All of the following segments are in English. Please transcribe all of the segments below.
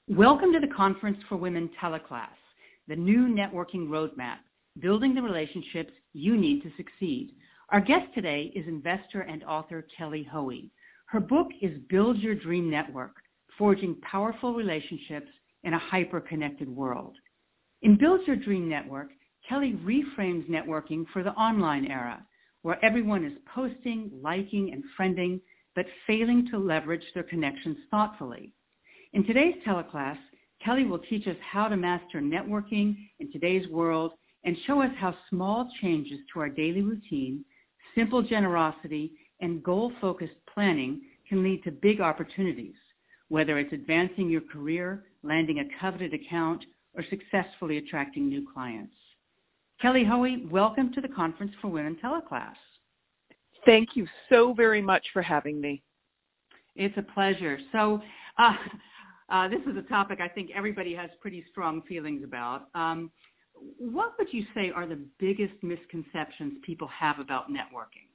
Welcome to the Conference for Women Teleclass, the new networking roadmap, building the relationships you need to succeed. Our guest today is investor and author Kelly Hoey. Her book is Build Your Dream Network, Forging Powerful Relationships in a Hyper-Connected World. In Build Your Dream Network, Kelly reframes networking for the online era, where everyone is posting, liking, and friending, but failing to leverage their connections thoughtfully. In today's teleclass, Kelly will teach us how to master networking in today's world and show us how small changes to our daily routine, simple generosity, and goal-focused planning can lead to big opportunities, whether it's advancing your career, landing a coveted account, or successfully attracting new clients. Kelly Hoey, welcome to the Conference for Women Teleclass. Thank you so very much for having me. It's a pleasure. So, this is a topic I think everybody has pretty strong feelings about. What would you say are the biggest misconceptions people have about networking?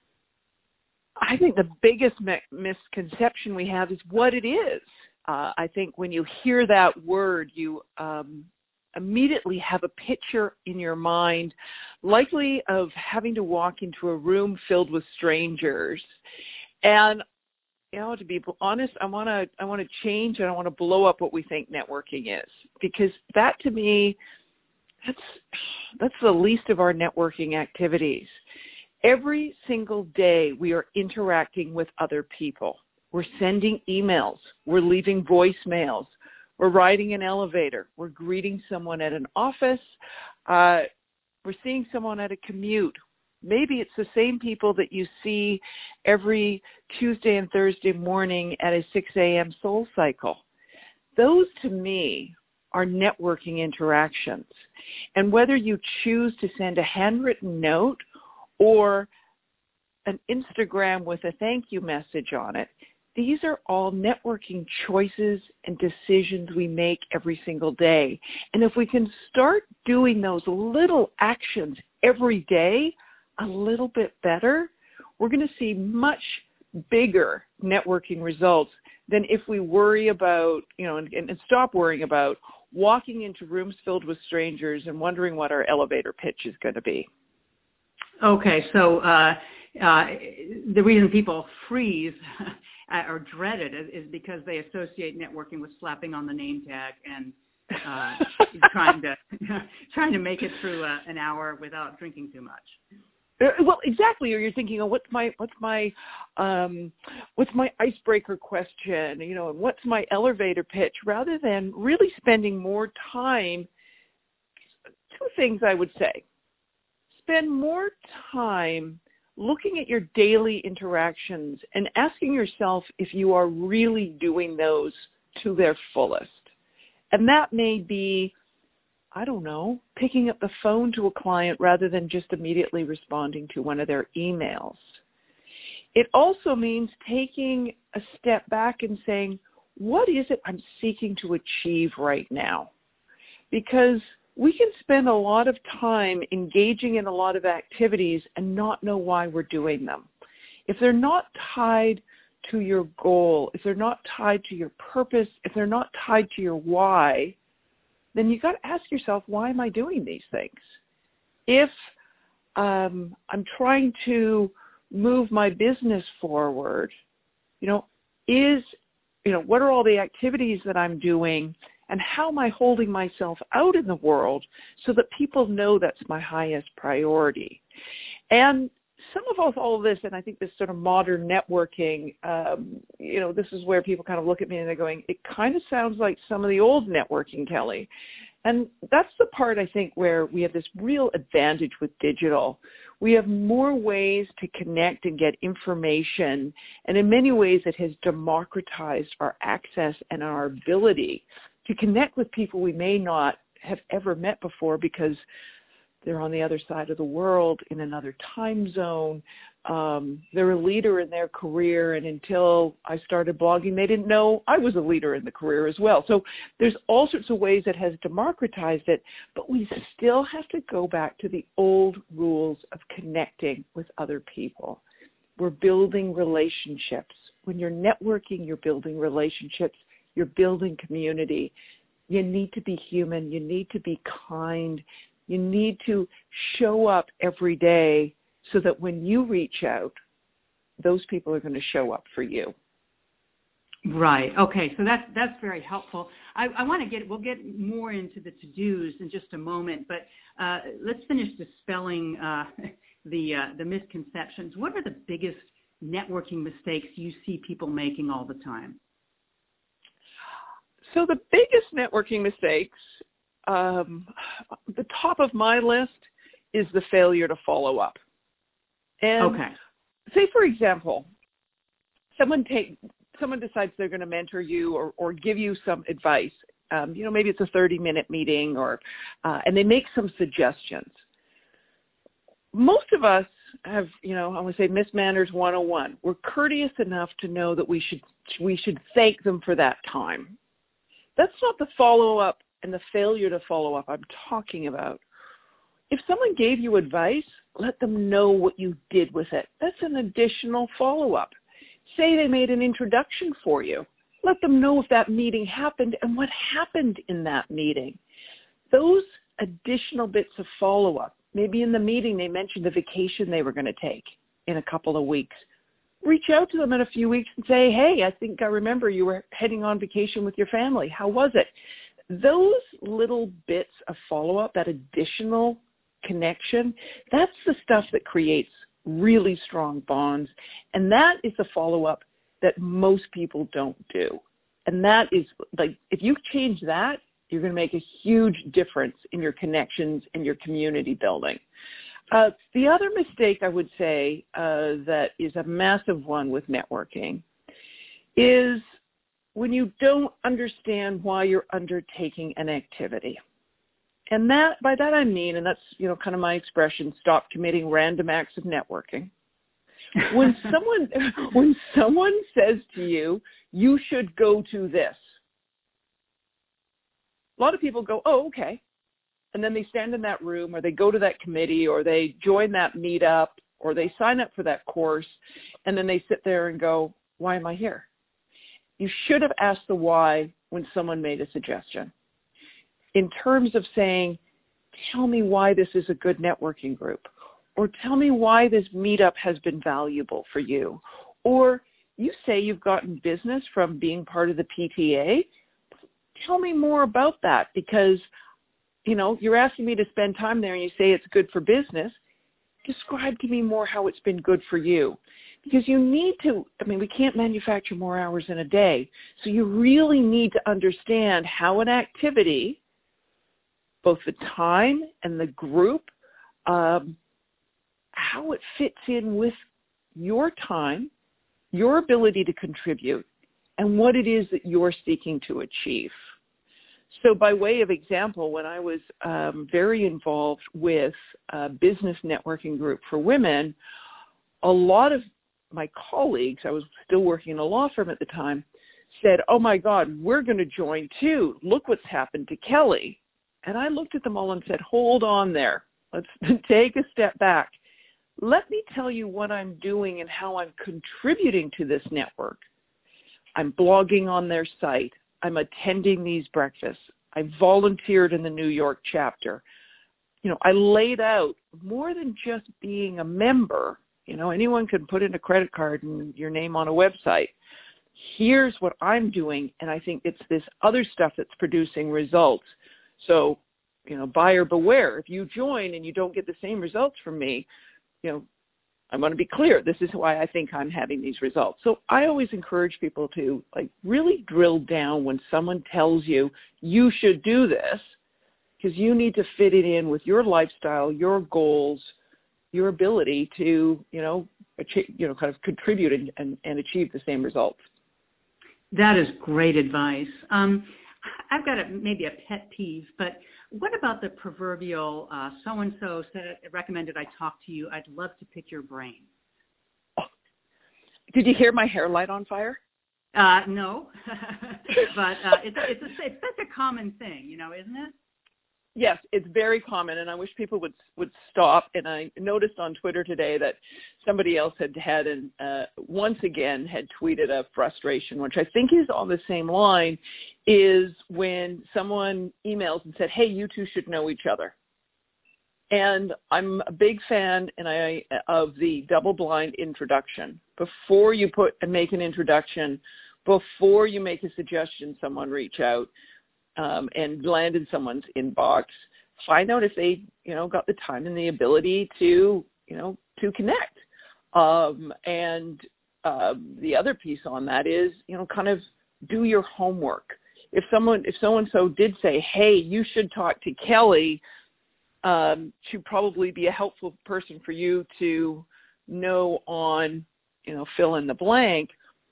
I think the biggest misconception we have is what it is. I think when you hear that word, you immediately have a picture in your mind, likely of having to walk into a room filled with strangers. And to be honest, I want to change and I want to blow up what we think networking is, because that to me, that's the least of our networking activities. Every single day we are interacting with other people. We're sending emails. We're leaving voicemails. We're riding an elevator. We're greeting someone at an office. We're seeing someone at a commute. Maybe it's the same people that you see every Tuesday and Thursday morning at a 6 a.m. Soul Cycle. Those, to me, are networking interactions. And whether you choose to send a handwritten note or an Instagram with a thank you message on it, these are all networking choices and decisions we make every single day. And if we can start doing those little actions every day a little bit better, we're going to see much bigger networking results than if we worry about, and stop worrying about walking into rooms filled with strangers and wondering what our elevator pitch is going to be. Okay, so the reason people freeze or dread it is because they associate networking with slapping on the name tag and trying to make it through an hour without drinking too much. Well, exactly. Or you're thinking, what's my icebreaker question? And what's my elevator pitch? Rather than really spending more time. Two things I would say: spend more time looking at your daily interactions and asking yourself if you are really doing those to their fullest. And that may be, picking up the phone to a client rather than just immediately responding to one of their emails. It also means taking a step back and saying, what is it I'm seeking to achieve right now? Because we can spend a lot of time engaging in a lot of activities and not know why we're doing them. If they're not tied to your goal, if they're not tied to your purpose, if they're not tied to your why, then you got to ask yourself, why am I doing these things? If I'm trying to move my business forward, what are all the activities that I'm doing, and how am I holding myself out in the world so that people know that's my highest priority? And some of all of this, and I think this sort of modern networking, this is where people kind of look at me and they're going, it kind of sounds like some of the old networking, Kelly. And that's the part, I think, where we have this real advantage with digital. We have more ways to connect and get information, and in many ways it has democratized our access and our ability to connect with people we may not have ever met before because they're on the other side of the world in another time zone. They're a leader in their career, and until I started blogging, they didn't know I was a leader in the career as well. So there's all sorts of ways that has democratized it, but we still have to go back to the old rules of connecting with other people. We're building relationships. When you're networking, you're building relationships. you're building community. You need to be human. You need to be kind. You need to show up every day so that when you reach out, those people are going to show up for you. Right. Okay. So that's very helpful. I want to we'll get more into the to-dos in just a moment, but let's finish dispelling the misconceptions. What are the biggest networking mistakes you see people making all the time? So the biggest networking mistakes, the top of my list is the failure to follow up. And say, for example, someone decides they're going to mentor you or give you some advice. Maybe it's a 30-minute meeting and they make some suggestions. Most of us have, I want to say Miss Manners 101. We're courteous enough to know that we should thank them for that time. That's not the follow-up and the failure to follow up I'm talking about. If someone gave you advice, let them know what you did with it. That's an additional follow-up. Say they made an introduction for you. Let them know if that meeting happened and what happened in that meeting. Those additional bits of follow-up, maybe in the meeting they mentioned a vacation they were going to take in a couple of weeks. Reach out to them in a few weeks and say, hey, I think I remember you were heading on vacation with your family. How was it? Those little bits of follow-up, that additional connection, that's the stuff that creates really strong bonds. And that is the follow-up that most people don't do. And that is like, if you change that, you're going to make a huge difference in your connections and your community building. The other mistake I would say that is a massive one with networking is when you don't understand why you're undertaking an activity. And by that I mean, and that's, kind of my expression, stop committing random acts of networking. When someone says to you, you should go to this, a lot of people go, oh, okay. And then they stand in that room or they go to that committee or they join that meetup or they sign up for that course and then they sit there and go, why am I here? You should have asked the why when someone made a suggestion. In terms of saying, tell me why this is a good networking group, or tell me why this meetup has been valuable for you, or you say you've gotten business from being part of the PTA, tell me more about that because, you're asking me to spend time there and you say it's good for business. Describe to me more how it's been good for you. Because you need to, we can't manufacture more hours in a day. So you really need to understand how an activity, both the time and the group, how it fits in with your time, your ability to contribute, and what it is that you're seeking to achieve. So by way of example, when I was very involved with a business networking group for women, a lot of my colleagues, I was still working in a law firm at the time, said, oh my God, we're going to join too. Look what's happened to Kelly. And I looked at them all and said, hold on there. Let's take a step back. Let me tell you what I'm doing and how I'm contributing to this network. I'm blogging on their site. I'm attending these breakfasts. I volunteered in the New York chapter. I laid out more than just being a member. Anyone can put in a credit card and your name on a website. Here's what I'm doing, and I think it's this other stuff that's producing results. So, buyer beware. If you join and you don't get the same results from me, I want to be clear. This is why I think I'm having these results. So I always encourage people to really drill down when someone tells you you should do this, because you need to fit it in with your lifestyle, your goals, your ability to, kind of contribute and achieve the same results. That is great advice. I've got maybe a pet peeve, but what about the proverbial so-and-so recommended I talk to you? I'd love to pick your brain. Oh. Did you hear my hair light on fire? No, but it's such a common thing, isn't it? Yes, it's very common, and I wish people would stop. And I noticed on Twitter today that somebody else had once again had tweeted a frustration, which I think is on the same line, is when someone emails and said, "Hey, you two should know each other." And I'm a big fan of the double-blind introduction. Before you make an introduction, before you make a suggestion, someone reach out. And land in someone's inbox, find out if they, got the time and the ability to connect. And the other piece on that is, kind of do your homework. If so-and-so did say, "Hey, you should talk to Kelly," she'd probably be a helpful person for you to know on, fill in the blank.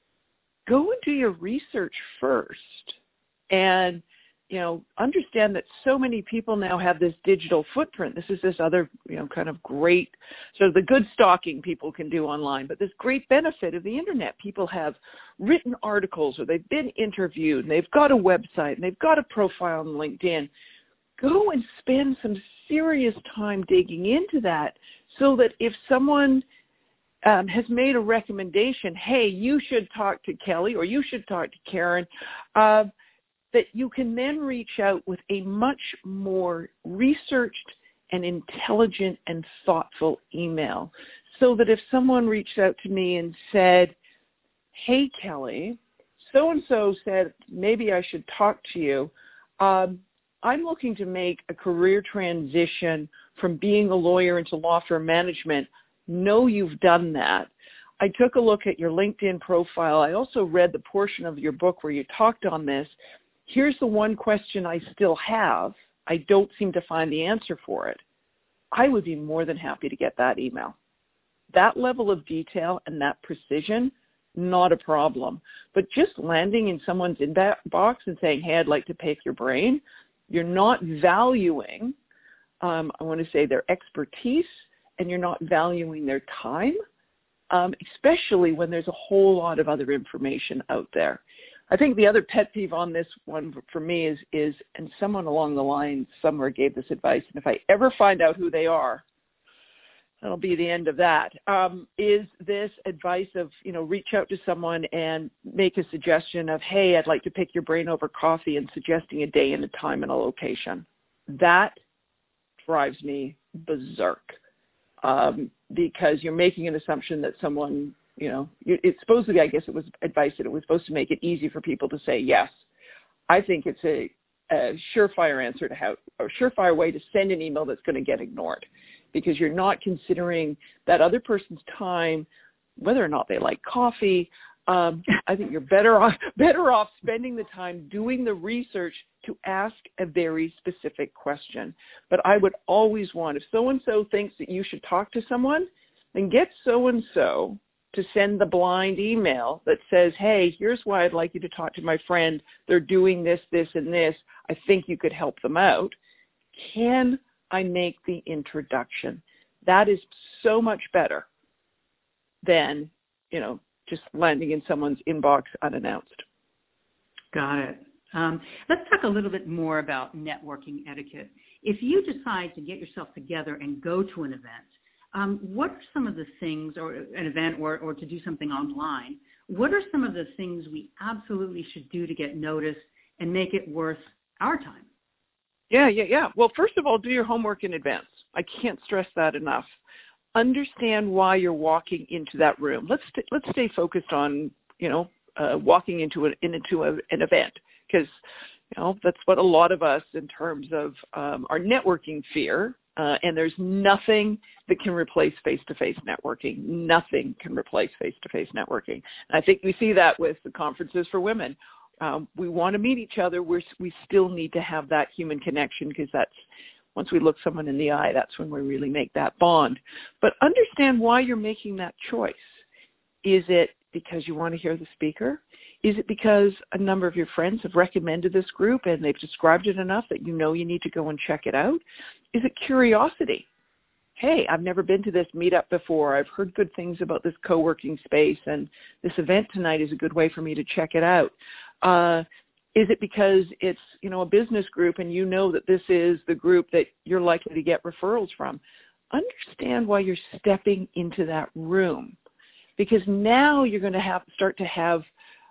Go and do your research first. And understand that so many people now have this digital footprint. This is this other, kind of great, so the good stalking people can do online, but this great benefit of the internet. People have written articles, or they've been interviewed, and they've got a website, and they've got a profile on LinkedIn. Go and spend some serious time digging into that, so that if someone has made a recommendation, "Hey, you should talk to Kelly," or "You should talk to Karen," that you can then reach out with a much more researched and intelligent and thoughtful email. So that if someone reached out to me and said, "Hey, Kelly, so-and-so said maybe I should talk to you. I'm looking to make a career transition from being a lawyer into law firm management. Know you've done that. I took a look at your LinkedIn profile. I also read the portion of your book where you talked on this. Here's the one question I still have. I don't seem to find the answer for it." I would be more than happy to get that email. That level of detail and that precision, not a problem. But just landing in someone's inbox and saying, "Hey, I'd like to pick your brain," you're not valuing, I want to say, their expertise, and you're not valuing their time, especially when there's a whole lot of other information out there. I think the other pet peeve on this one for me is, and someone along the line somewhere gave this advice, and if I ever find out who they are, that'll be the end of that, is this advice of, reach out to someone and make a suggestion of, "Hey, I'd like to pick your brain over coffee," and suggesting a day and a time and a location. That drives me berserk, because you're making an assumption that someone, it's supposedly, I guess it was advice that it was supposed to make it easy for people to say yes. I think it's a surefire answer to a surefire way to send an email that's going to get ignored, because you're not considering that other person's time, whether or not they like coffee. I think you're better off spending the time doing the research to ask a very specific question. But I would always want, if so-and-so thinks that you should talk to someone, then get so-and-so to send the blind email that says, "Hey, here's why I'd like you to talk to my friend. They're doing this, this, and this. I think you could help them out. Can I make the introduction?" That is so much better than, just landing in someone's inbox unannounced. Got it. Let's talk a little bit more about networking etiquette. If you decide to get yourself together and go to an event, what are some of the things, or an event, or to do something online, what are some of the things we absolutely should do to get noticed and make it worth our time? Yeah. Well, first of all, do your homework in advance. I can't stress that enough. Understand why you're walking into that room. Let's stay focused on, walking into an event, because, that's what a lot of us, in terms of our networking, fear. And there's nothing that can replace face-to-face networking. Nothing can replace face-to-face networking. And I think we see that with the conferences for women. We want to meet each other. We still need to have that human connection, because that's, once we look someone in the eye, that's when we really make that bond. But understand why you're making that choice. Is it because you want to hear the speaker? Is it because a number of your friends have recommended this group and they've described it enough that you need to go and check it out? Is it curiosity? Hey, I've never been to this meetup before. I've heard good things about this co-working space, and this event tonight is a good way for me to check it out. Is it because it's, a business group and you know that this is the group that you're likely to get referrals from? Understand why you're stepping into that room, because now you're going to start to have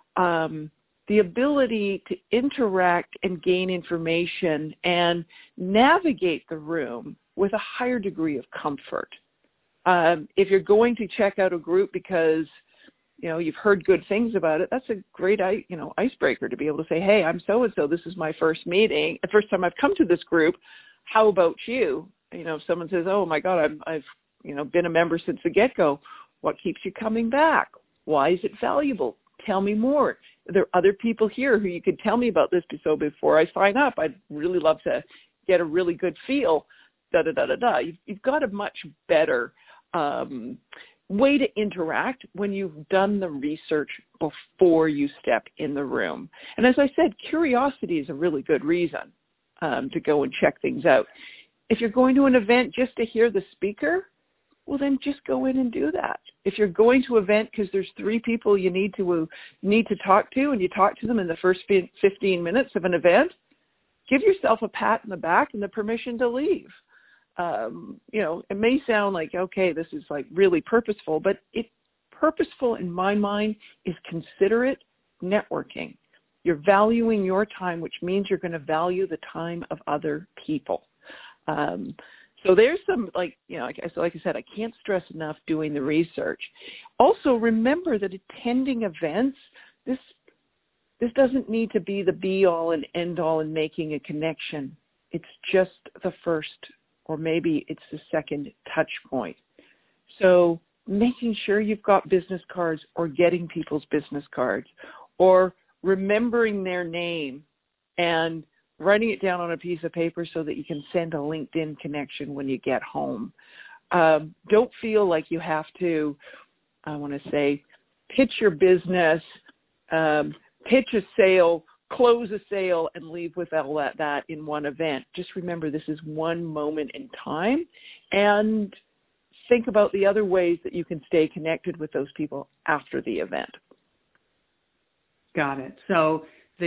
the ability to interact and gain information and navigate the room with a higher degree of comfort. If you're going to check out a group because you've heard good things about it, that's a great, icebreaker to be able to say, hey, I'm so-and-so, this is my first meeting, the first time I've come to this group. How about you? If someone says, oh my God, I've been a member since the get-go. What keeps you coming back? Why is it valuable? Tell me more. Are there other people here who you could tell me about this? So before I sign up, I'd really love to get a really good feel. You've got a much better way to interact when you've done the research before you step in the room. And as I said, curiosity is a really good reason to go and check things out. If you're going to an event just to hear the speaker, well, then just go in and do that. If you're going to an event because there's 3 people you need to talk to, and you talk to them in the first 15 minutes of an event, give yourself a pat in the back and the permission to leave. It may sound like, okay, this is like really purposeful, but purposeful in my mind is considerate networking. You're valuing your time, which means you're going to value the time of other people. So there's some, like I said, I can't stress enough doing the research. Also, remember that attending events, this doesn't need to be the be-all and end-all in making a connection. It's just the first, or maybe it's the second touch point. So making sure you've got business cards, or getting people's business cards, or remembering their name and writing it down on a piece of paper so that you can send a LinkedIn connection when you get home. Don't feel like you have to, pitch your business, pitch a sale, close a sale, and leave with all that in one event. Just remember, this is one moment in time, and think about the other ways that you can stay connected with those people after the event. Got it. So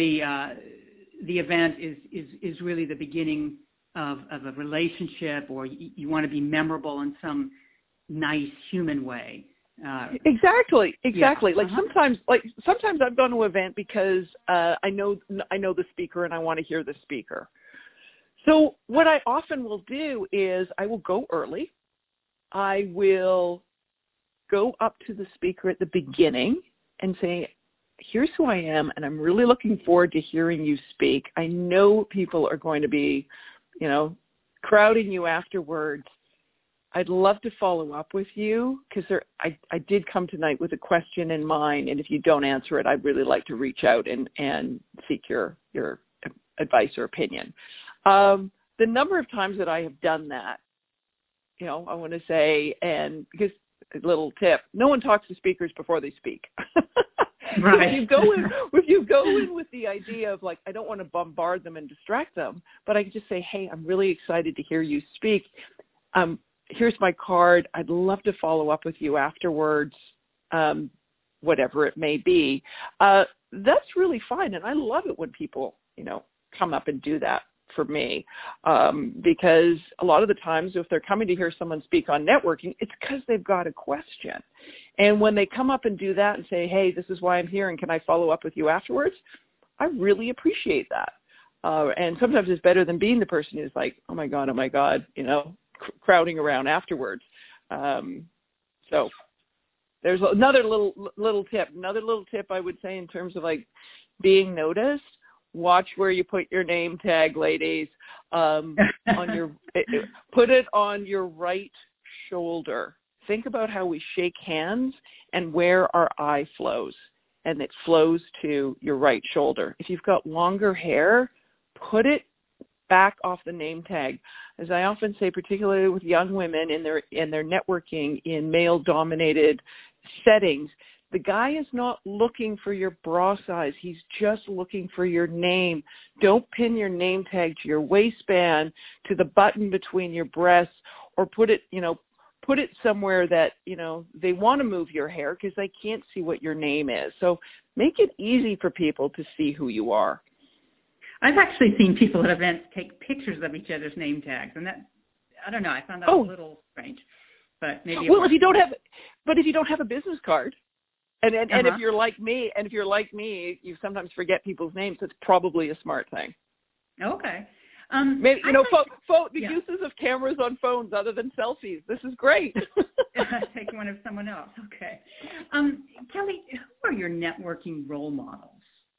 the event is really the beginning of a relationship, or you want to be memorable in some nice human way. Exactly. Yeah. Like sometimes I've gone to an event because I know the speaker and I want to hear the speaker. So what I often will do is I will go early. I will go up to the speaker at the beginning and say, here's who I am, and I'm really looking forward to hearing you speak. I know people are going to be, crowding you afterwards. I'd love to follow up with you because I did come tonight with a question in mind, and if you don't answer it, I'd really like to reach out and seek your advice or opinion. The number of times that I have done that, I want to say, and because a little tip, no one talks to speakers before they speak. Right. If you go in with the idea of like, I don't want to bombard them and distract them, but I can just say, hey, I'm really excited to hear you speak. Here's my card. I'd love to follow up with you afterwards, whatever it may be. That's really fine. And I love it when people, come up and do that for me, because a lot of the times if they're coming to hear someone speak on networking, it's because they've got a question. And when they come up and do that and say, hey, this is why I'm here and can I follow up with you afterwards, I really appreciate that. And sometimes it's better than being the person who's like, oh my God, crowding around afterwards. So there's another little tip. Another little tip I would say in terms of like being noticed. Watch where you put your name tag, ladies. Put it on your right shoulder. Think about how we shake hands and where our eye flows, and it flows to your right shoulder. If you've got longer hair, put it back off the name tag. As I often say, particularly with young women in their networking in male-dominated settings, the guy is not looking for your bra size. He's just looking for your name. Don't pin your name tag to your waistband, to the button between your breasts, or put it somewhere that, they want to move your hair because they can't see what your name is. So make it easy for people to see who you are. I've actually seen people at events take pictures of each other's name tags, and that, I don't know, I found that a little strange, but maybe. Well, if you don't have a business card, and if you're like me, you sometimes forget people's names. It's probably a smart thing. Okay. Maybe, the uses of cameras on phones other than selfies. This is great. Take one of someone else. Okay. Kelly, who are your networking role models?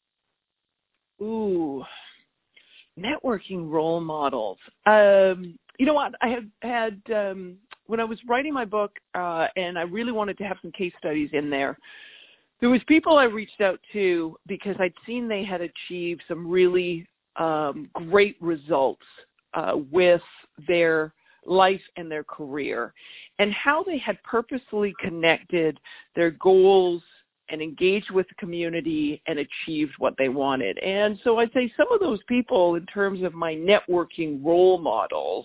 Ooh, networking role models. You know what? I had when I was writing my book, and I really wanted to have some case studies in there. There was people I reached out to because I'd seen they had achieved some really great results with their life and their career, and how they had purposely connected their goals and engaged with the community and achieved what they wanted. And so I'd say some of those people, in terms of my networking role models,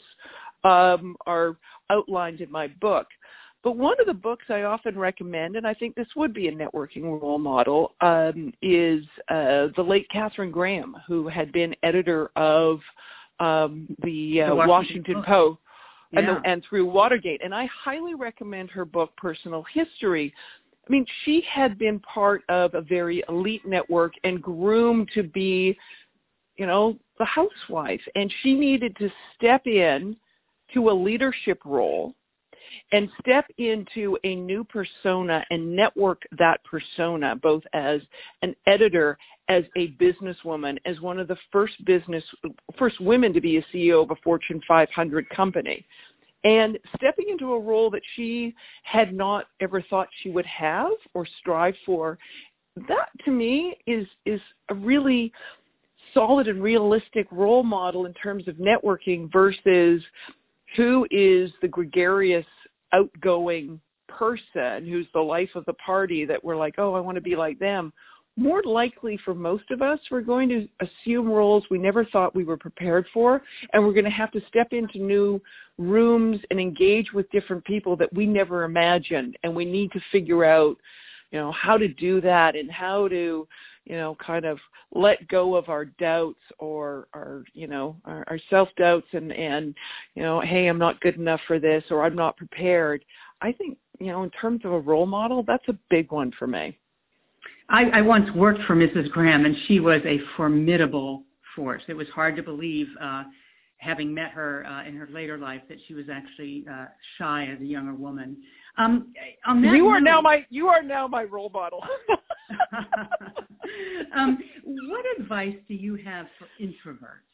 are outlined in my book. But one of the books I often recommend, and I think this would be a networking role model, is the late Katharine Graham, who had been editor of the Washington Post and through Watergate. And I highly recommend her book, Personal History. I mean, she had been part of a very elite network and groomed to be, the housewife. And she needed to step in to a leadership role and step into a new persona and network that persona, both as an editor, as a businesswoman, as one of the first women to be a CEO of a Fortune 500 company. And stepping into a role that she had not ever thought she would have or strive for, that to me is a really solid and realistic role model in terms of networking versus who is the gregarious, outgoing person who's the life of the party that we're like, oh, I want to be like them. More likely for most of us, we're going to assume roles we never thought we were prepared for, and we're going to have to step into new rooms and engage with different people that we never imagined, and we need to figure out, how to do that and how to, kind of let go of our doubts or our self-doubts and hey, I'm not good enough for this or I'm not prepared. I think, in terms of a role model, that's a big one for me. I once worked for Mrs. Graham, and she was a formidable force. It was hard to believe, having met her in her later life, that she was actually shy as a younger woman. You are now my role model. What advice do you have for introverts?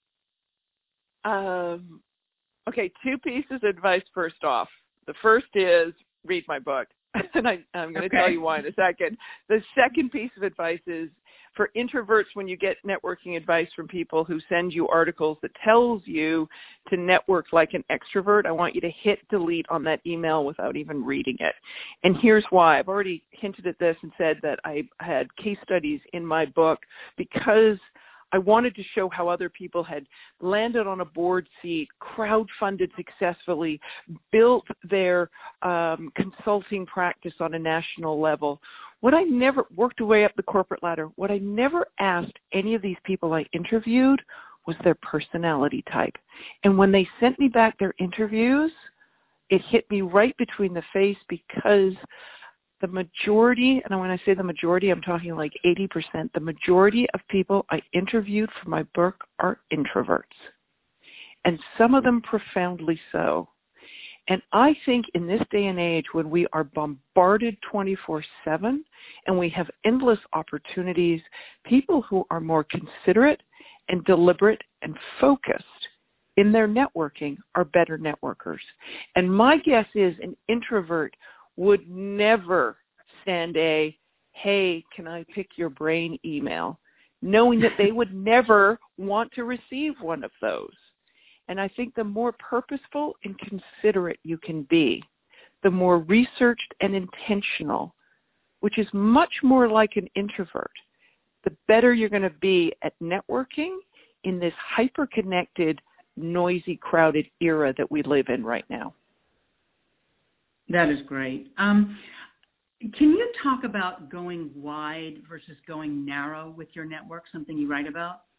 Okay, two pieces of advice first off. The first is read my book. And I'm going to tell you why in a second. The second piece of advice is for introverts, when you get networking advice from people who send you articles that tells you to network like an extrovert, I want you to hit delete on that email without even reading it. And here's why. I've already hinted at this and said that I had case studies in my book because I wanted to show how other people had landed on a board seat, crowdfunded successfully, built their consulting practice on a national level. What I never worked a way up the corporate ladder. What I never asked any of these people I interviewed was their personality type. And when they sent me back their interviews, it hit me right between the face because the majority, and when I say the majority, I'm talking like 80%, the majority of people I interviewed for my book are introverts, and some of them profoundly so. And I think in this day and age when we are bombarded 24/7 and we have endless opportunities, people who are more considerate and deliberate and focused in their networking are better networkers. And my guess is an introvert would never send a, hey, can I pick your brain email, knowing that they would never want to receive one of those. And I think the more purposeful and considerate you can be, the more researched and intentional, which is much more like an introvert, the better you're going to be at networking in this hyper-connected, noisy, crowded era that we live in right now. That is great. Can you talk about going wide versus going narrow with your network, something you write about?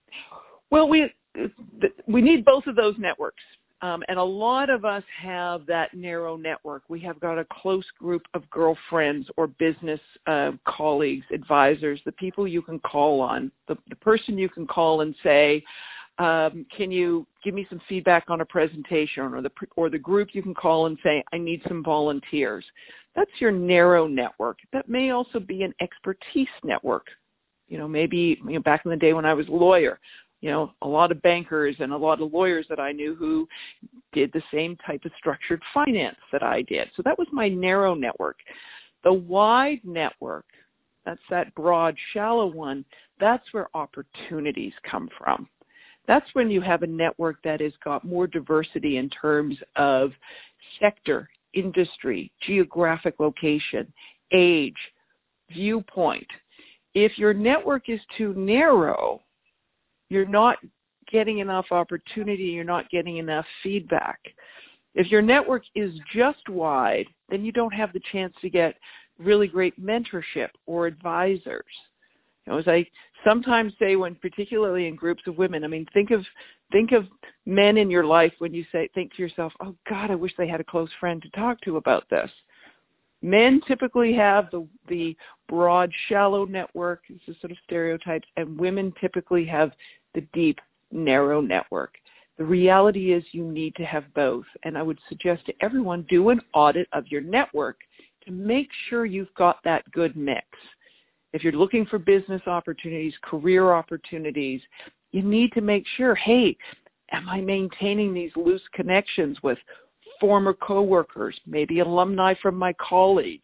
Well, we need both of those networks. And a lot of us have that narrow network. We have got a close group of girlfriends or business colleagues, advisors, the people you can call on, the person you can call and say, can you give me some feedback on a presentation, or the group you can call and say, I need some volunteers. That's your narrow network. That may also be an expertise network. Maybe back in the day when I was a lawyer, a lot of bankers and a lot of lawyers that I knew who did the same type of structured finance that I did. So that was my narrow network. The wide network, that's that broad, shallow one, that's where opportunities come from. That's when you have a network that has got more diversity in terms of sector, industry, geographic location, age, viewpoint. If your network is too narrow, you're not getting enough opportunity, you're not getting enough feedback. If your network is just wide, then you don't have the chance to get really great mentorship or advisors. As I sometimes say, when particularly in groups of women, think of men in your life when you think to yourself, oh God, I wish they had a close friend to talk to about this. Men typically have the broad, shallow network, this is sort of stereotypes, and women typically have the deep, narrow network. The reality is you need to have both, and I would suggest to everyone, do an audit of your network to make sure you've got that good mix. If you're looking for business opportunities, career opportunities, you need to make sure, hey, am I maintaining these loose connections with former coworkers, maybe alumni from my college,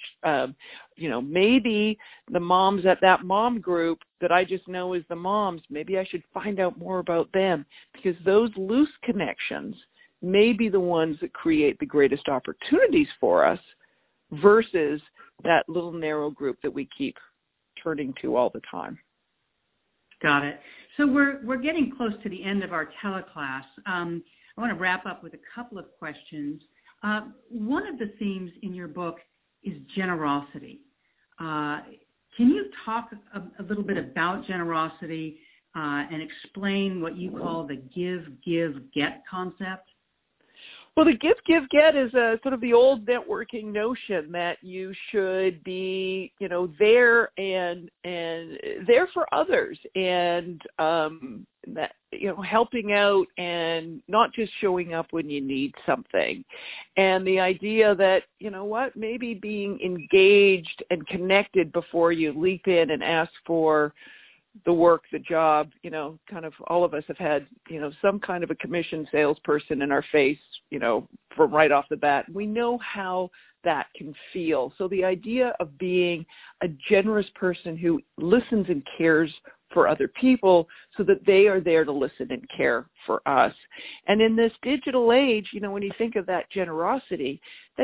maybe the moms at that mom group that I just know as the moms, maybe I should find out more about them, because those loose connections may be the ones that create the greatest opportunities for us versus that little narrow group that we keep turning to all the time. Got it. So we're getting close to the end of our teleclass. I want to wrap up with a couple of questions. One of the themes in your book is generosity. Can you talk a little bit about generosity and explain what you call the give, give, get concept? Well, the give, give, get is sort of the old networking notion that you should be, there and there for others, and that helping out and not just showing up when you need something. And the idea that maybe being engaged and connected before you leap in and ask for the work, the job, kind of all of us have had, some kind of a commission salesperson in our face, from right off the bat. We know how that can feel. So the idea of being a generous person who listens and cares for other people so that they are there to listen and care for us. And in this digital age, when you think of that generosity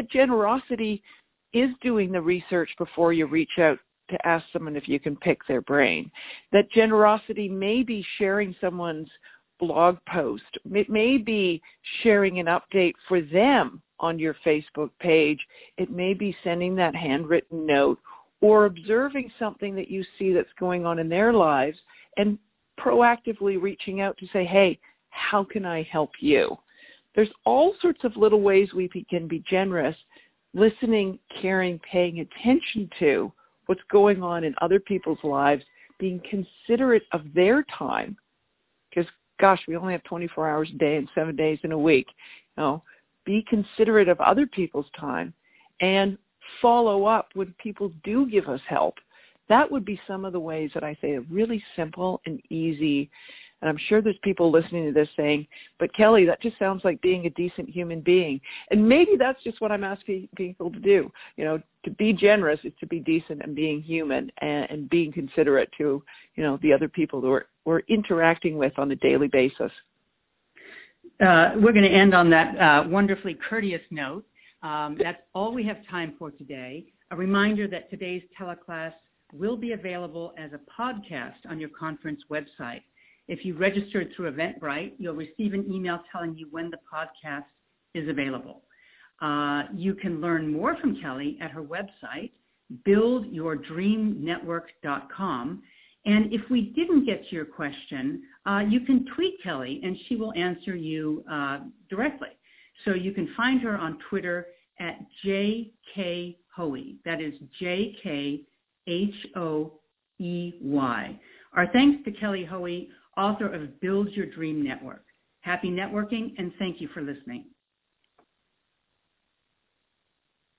is doing the research before you reach out to ask someone if you can pick their brain. That generosity may be sharing someone's blog post. It may be sharing an update for them on your Facebook page. It may be sending that handwritten note or observing something that you see that's going on in their lives and proactively reaching out to say, hey, how can I help you? There's all sorts of little ways we can be generous, listening, caring, paying attention to what's going on in other people's lives, being considerate of their time, because, gosh, we only have 24 hours a day and 7 days in a week. Be considerate of other people's time and follow up when people do give us help. That would be some of the ways that I say are really simple and easy. And I'm sure there's people listening to this saying, but Kelly, that just sounds like being a decent human being. And maybe that's just what I'm asking people to do. To be generous is to be decent and being human and being considerate to, the other people that we're interacting with on a daily basis. We're going to end on that wonderfully courteous note. That's all we have time for today. A reminder that today's teleclass will be available as a podcast on your conference website. If you registered through Eventbrite, you'll receive an email telling you when the podcast is available. You can learn more from Kelly at her website, buildyourdreamnetwork.com. And if we didn't get to your question, you can tweet Kelly, and she will answer you directly. So you can find her on Twitter at J.K. Hoey. That is J.K. Hoey. Our thanks to Kelly Hoey, author of Build Your Dream Network. Happy networking, and thank you for listening.